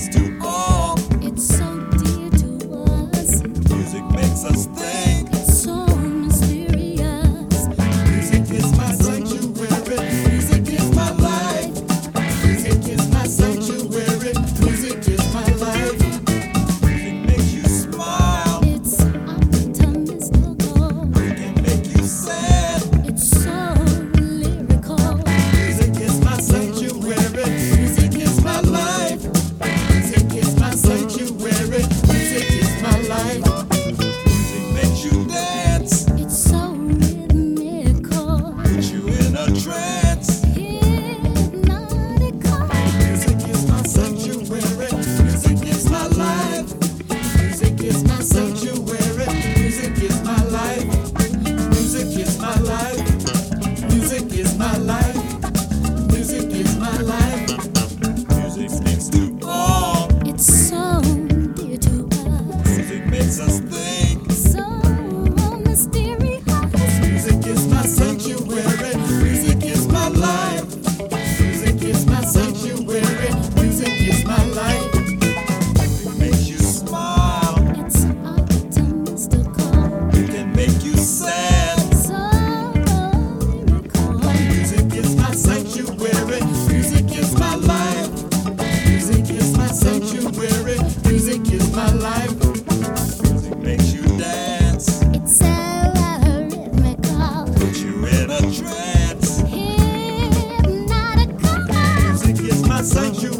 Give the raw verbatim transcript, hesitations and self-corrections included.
means to all. It's so dear to us. Music makes us think. It's so mysterious. Music is my sanctuary. Music is my life. Music is my sanctuary. Music is my life. Music makes you smile. It's optimistical. It can make you sad. It's so lyrical. Music is my sanctuary. Music is my life. Music is my sanctuary. Music is my life. Music makes you dance. It's so rhythmical. Puts you in a trance. Hypnotical. Music is my sanctuary. Music is my life. Music is my sanctuary. Music is my life. Music is my life. Music is my life. Music is my life. Music speaks to all. It's so dear to us. Music makes us think. So mysterious. Music is my sanctuary. Music is my life. Music is my sanctuary. Music is my life. Music makes you smile. It's optimistical. It can make you sad. So lyrical. Music is my sanctuary. Music is my life. Music is my sanctuary. Music is my life. Music makes you dance. It's so rhythmical. Put you in a trance. Hypnotical. Music is my sanctuary.